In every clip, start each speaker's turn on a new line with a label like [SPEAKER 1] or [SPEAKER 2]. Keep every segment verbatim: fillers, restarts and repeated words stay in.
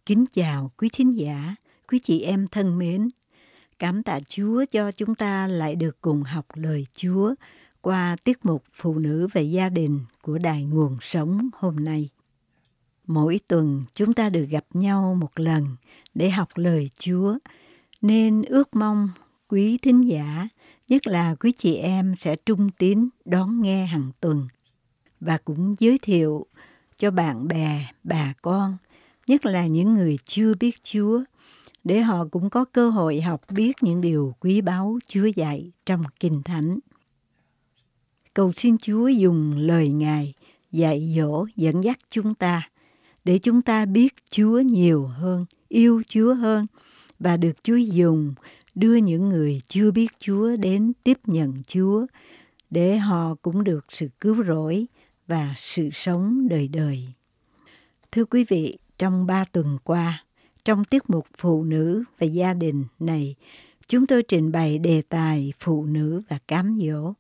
[SPEAKER 1] Kính chào quý thính giả, quý chị em thân mến. Cảm tạ Chúa cho chúng ta lại được cùng học lời Chúa qua tiết mục Phụ nữ về gia đình của Đài Nguồn Sống hôm nay. Mỗi tuần chúng ta được gặp nhau một lần để học lời Chúa, nên ước mong quý thính giả, nhất là quý chị em sẽ trung tín đón nghe hàng tuần và cũng giới thiệu cho bạn bè, bà con, nhất là những người chưa biết Chúa, để họ cũng có cơ hội học biết những điều quý báu Chúa dạy trong Kinh Thánh. Cầu xin Chúa dùng lời Ngài dạy dỗ dẫn dắt chúng ta, để chúng ta biết Chúa nhiều hơn, yêu Chúa hơn, và được Chúa dùng đưa những người chưa biết Chúa đến tiếp nhận Chúa, để họ cũng được sự cứu rỗi và sự sống đời đời. Thưa quý vị, trong ba tuần qua, trong tiết mục Phụ nữ và gia đình này, chúng tôi trình bày đề tài phụ nữ và cám dỗ.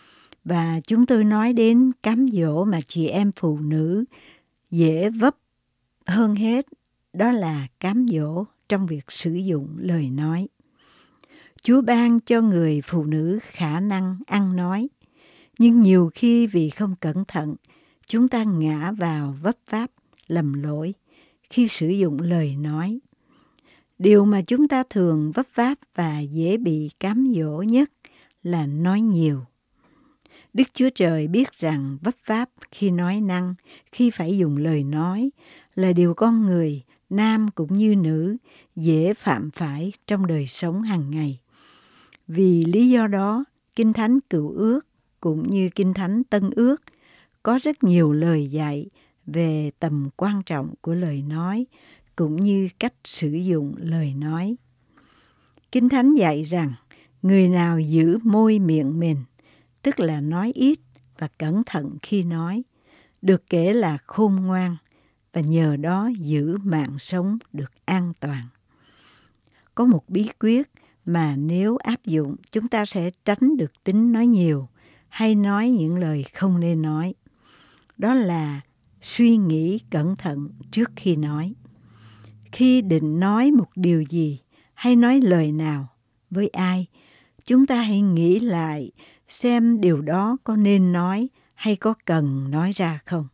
[SPEAKER 1] Và chúng tôi nói đến cám dỗ mà chị em phụ nữ dễ vấp hơn hết, đó là cám dỗ trong việc sử dụng lời nói. Chúa ban cho người phụ nữ khả năng ăn nói, nhưng nhiều khi vì không cẩn thận, chúng ta ngã vào vấp váp, lầm lỗi khi sử dụng lời nói. Điều mà chúng ta thường vấp váp và dễ bị cám dỗ nhất là nói nhiều. Đức Chúa Trời biết rằng vấp váp khi nói năng, khi phải dùng lời nói là điều con người, nam cũng như nữ, dễ phạm phải trong đời sống hàng ngày. Vì lý do đó, Kinh Thánh Cựu Ước cũng như Kinh Thánh Tân Ước có rất nhiều lời dạy về tầm quan trọng của lời nói, cũng như cách sử dụng lời nói. Kinh Thánh dạy rằng, người nào giữ môi miệng mình, tức là nói ít và cẩn thận khi nói, được kể là khôn ngoan, và nhờ đó giữ mạng sống được an toàn. Có một bí quyết mà nếu áp dụng, chúng ta sẽ tránh được tính nói nhiều hay nói những lời không nên nói. Đó là suy nghĩ cẩn thận trước khi nói. Khi định nói một điều gì hay nói lời nào với ai, chúng ta hãy nghĩ lại xem điều đó có nên nói hay có cần nói ra không.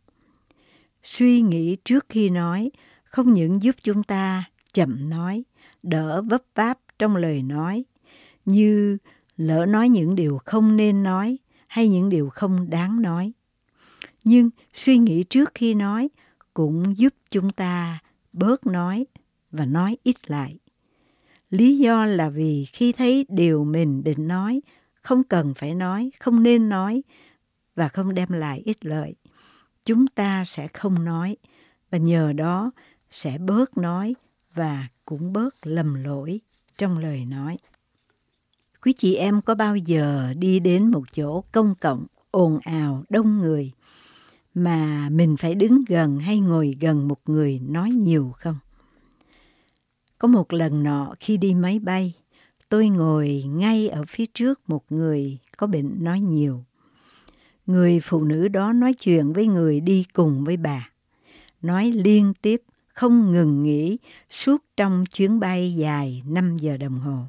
[SPEAKER 1] Suy nghĩ trước khi nói không những giúp chúng ta chậm nói, đỡ vấp váp trong lời nói, như lỡ nói những điều không nên nói hay những điều không đáng nói. Nhưng suy nghĩ trước khi nói cũng giúp chúng ta bớt nói và nói ít lại. Lý do là vì khi thấy điều mình định nói không cần phải nói, không nên nói và không đem lại ích lợi, chúng ta sẽ không nói, và nhờ đó sẽ bớt nói và cũng bớt lầm lỗi trong lời nói. Quý chị em có bao giờ đi đến một chỗ công cộng ồn ào đông người mà mình phải đứng gần hay ngồi gần một người nói nhiều không? Có một lần nọ khi đi máy bay, tôi ngồi ngay ở phía trước một người có bệnh nói nhiều. Người phụ nữ đó nói chuyện với người đi cùng với bà, nói liên tiếp, không ngừng nghỉ suốt trong chuyến bay dài năm giờ đồng hồ.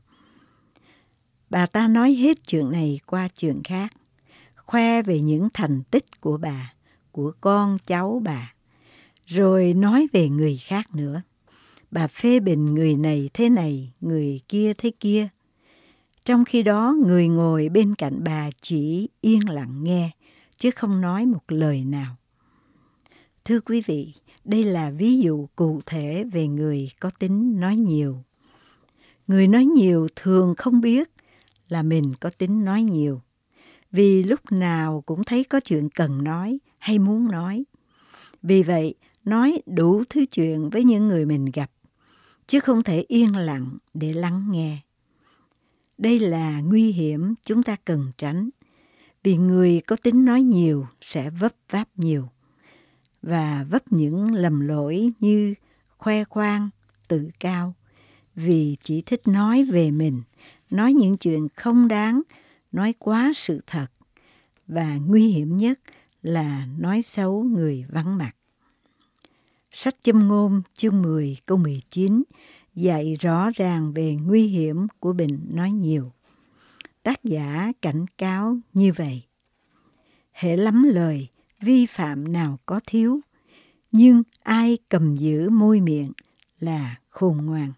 [SPEAKER 1] Bà ta nói hết chuyện này qua chuyện khác, khoe về những thành tích của bà, của con cháu bà, rồi nói về người khác nữa. Bà phê bình người này thế này, người kia thế kia. Trong khi đó, người ngồi bên cạnh bà chỉ yên lặng nghe, chứ không nói một lời nào. Thưa quý vị, đây là ví dụ cụ thể về người có tính nói nhiều. Người nói nhiều thường không biết là mình có tính nói nhiều, vì lúc nào cũng thấy có chuyện cần nói hay muốn nói. Vì vậy, nói đủ thứ chuyện với những người mình gặp, chứ không thể yên lặng để lắng nghe. Đây là nguy hiểm chúng ta cần tránh, vì người có tính nói nhiều sẽ vấp váp nhiều, và vấp những lầm lỗi như khoe khoang, tự cao, vì chỉ thích nói về mình, nói những chuyện không đáng, nói quá sự thật, và nguy hiểm nhất là nói xấu người vắng mặt. Sách Châm ngôn chương mười câu mười chín dạy rõ ràng về nguy hiểm của bệnh nói nhiều. Tác giả cảnh cáo như vậy: hễ lắm lời, vi phạm nào có thiếu, nhưng ai cầm giữ môi miệng là khôn ngoan.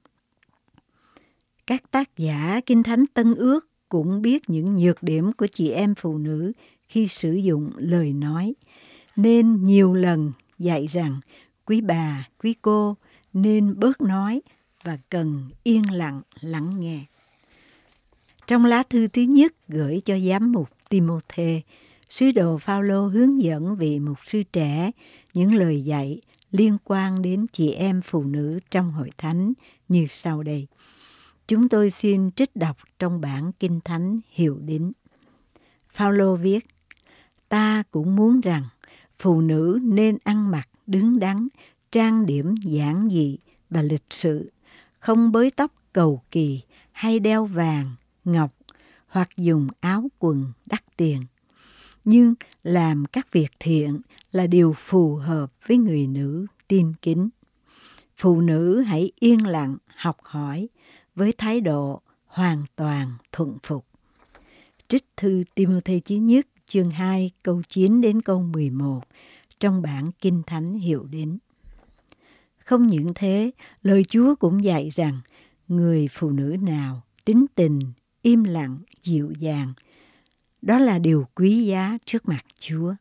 [SPEAKER 1] Các tác giả Kinh Thánh Tân Ước cũng biết những nhược điểm của chị em phụ nữ khi sử dụng lời nói, nên nhiều lần dạy rằng quý bà, quý cô nên bớt nói và cần yên lặng lắng nghe. Trong lá thư thứ nhất gửi cho giám mục Timôthê, sứ đồ Phao-lô hướng dẫn vị mục sư trẻ những lời dạy liên quan đến chị em phụ nữ trong hội thánh như sau đây. Chúng tôi xin trích đọc trong bản Kinh Thánh Hiệu Đính. Phao-lô viết: ta cũng muốn rằng phụ nữ nên ăn mặc đứng đắn, trang điểm giản dị và lịch sự, không bới tóc cầu kỳ hay đeo vàng, ngọc hoặc dùng áo quần đắt tiền. Nhưng làm các việc thiện là điều phù hợp với người nữ tin kính. Phụ nữ hãy yên lặng học hỏi với thái độ hoàn toàn thuận phục. Trích thư Timôthê chí nhất chương hai câu chín đến câu mười một trong bản Kinh Thánh Hiệu Đính. Không những thế, lời Chúa cũng dạy rằng người phụ nữ nào tính tình, im lặng, dịu dàng, đó là điều quý giá trước mặt Chúa.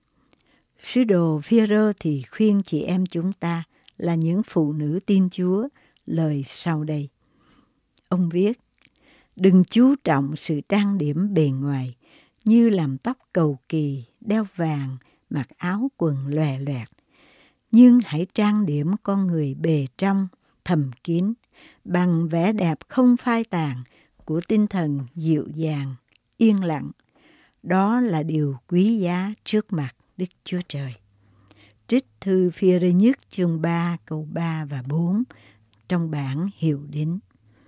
[SPEAKER 1] Sứ đồ Phi-e-rơ thì khuyên chị em chúng ta là những phụ nữ tin Chúa lời sau đây. Ông viết: đừng chú trọng sự trang điểm bề ngoài như làm tóc cầu kỳ, đeo vàng, mặc áo quần lòe loẹt, nhưng hãy trang điểm con người bề trong, thầm kín, bằng vẻ đẹp không phai tàn của tinh thần dịu dàng, yên lặng. Đó là điều quý giá trước mặt Đức Chúa Trời. Trích thư Phi-e-rơ nhất chương ba câu ba và bốn trong bản Hiệu Đính.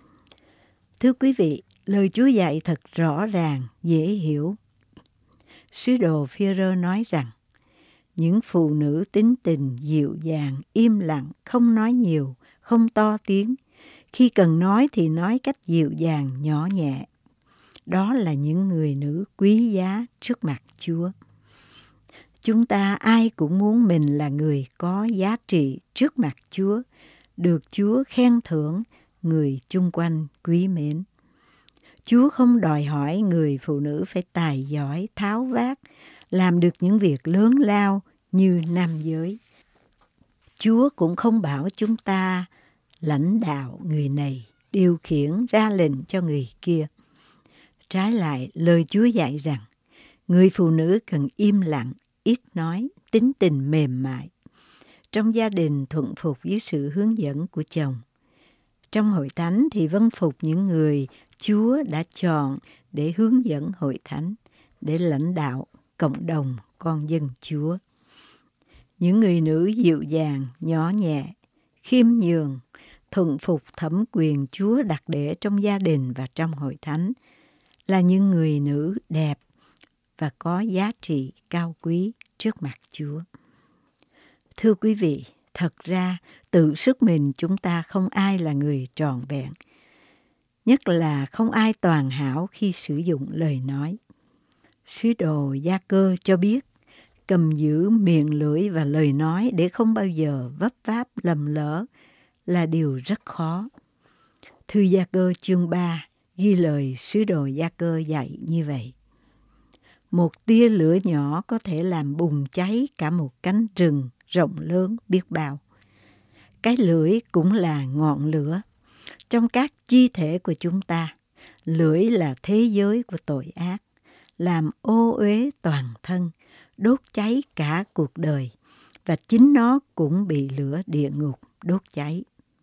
[SPEAKER 1] Thưa quý vị, lời Chúa dạy thật rõ ràng, dễ hiểu. Sứ đồ Phi-e-rơ nói rằng những phụ nữ tính tình dịu dàng, im lặng, không nói nhiều, không to tiếng. Khi cần nói thì nói cách dịu dàng, nhỏ nhẹ. Đó là những người nữ quý giá trước mặt Chúa. Chúng ta ai cũng muốn mình là người có giá trị trước mặt Chúa, được Chúa khen thưởng, người chung quanh quý mến. Chúa không đòi hỏi người phụ nữ phải tài giỏi, tháo vát, làm được những việc lớn lao như nam giới. Chúa cũng không bảo chúng ta lãnh đạo người này, điều khiển ra lệnh cho người kia. Trái lại, lời Chúa dạy rằng người phụ nữ cần im lặng, ít nói, tính tình mềm mại. Trong gia đình thuận phục với sự hướng dẫn của chồng. Trong hội thánh thì vâng phục những người Chúa đã chọn để hướng dẫn hội thánh, để lãnh đạo cộng đồng con dân Chúa. Những người nữ dịu dàng, nhỏ nhẹ, khiêm nhường, thuận phục thẩm quyền Chúa đặt để trong gia đình và trong hội thánh là những người nữ đẹp và có giá trị cao quý trước mặt Chúa. Thưa quý vị, thật ra tự sức mình chúng ta không ai là người trọn vẹn, nhất là không ai toàn hảo khi sử dụng lời nói. Sứ đồ Gia-cơ cho biết cầm giữ miệng lưỡi và lời nói để không bao giờ vấp váp lầm lỡ là điều rất khó. Thư Gia-cơ chương ba ghi lời sứ đồ Gia-cơ dạy như vậy. Một tia lửa nhỏ có thể làm bùng cháy cả một cánh rừng rộng lớn biết bao. Cái lưỡi cũng là ngọn lửa. Trong các chi thể của chúng ta, lưỡi là thế giới của tội ác, làm ô uế toàn thân, đốt cháy cả cuộc đời, và chính nó cũng bị lửa địa ngục đốt cháy.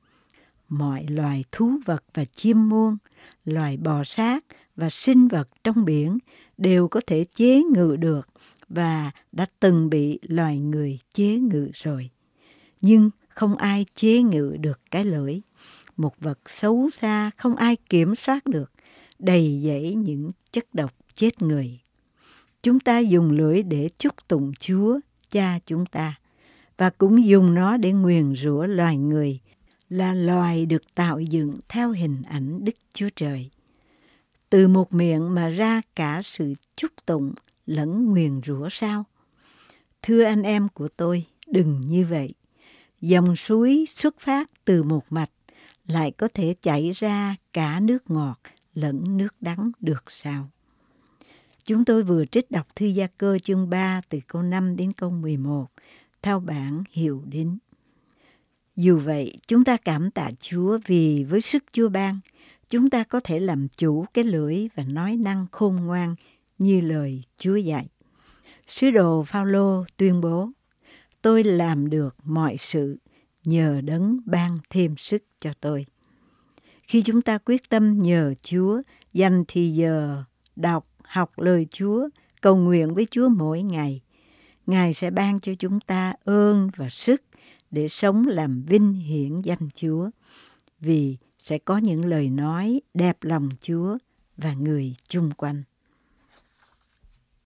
[SPEAKER 1] Mọi loài thú vật và chim muông, loài bò sát và sinh vật trong biển đều có thể chế ngự được và đã từng bị loài người chế ngự rồi. Nhưng không ai chế ngự được cái lưỡi, một vật xấu xa không ai kiểm soát được, đầy dẫy những chất độc chết người. Chúng ta dùng lưỡi để chúc tụng Chúa, Cha chúng ta, và cũng dùng nó để nguyền rủa loài người, là loài được tạo dựng theo hình ảnh Đức Chúa Trời. Từ một miệng mà ra cả sự chúc tụng lẫn nguyền rủa sao? Thưa anh em của tôi, đừng như vậy. Dòng suối xuất phát từ một mạch lại có thể chảy ra cả nước ngọt lẫn nước đắng được sao? Chúng tôi vừa trích đọc thư Gia Cơ chương ba từ câu năm đến câu mười một theo bản Hiệu Đính. Dù vậy, chúng ta cảm tạ Chúa vì với sức Chúa ban, chúng ta có thể làm chủ cái lưỡi và nói năng khôn ngoan như lời Chúa dạy. Sứ đồ Phao-lô tuyên bố, tôi làm được mọi sự nhờ Đấng ban thêm sức cho tôi. Khi chúng ta quyết tâm nhờ Chúa, dành thì giờ đọc, học lời Chúa, cầu nguyện với Chúa mỗi ngày, Ngài sẽ ban cho chúng ta ơn và sức để sống làm vinh hiển danh Chúa, vì sẽ có những lời nói đẹp lòng Chúa và người chung quanh.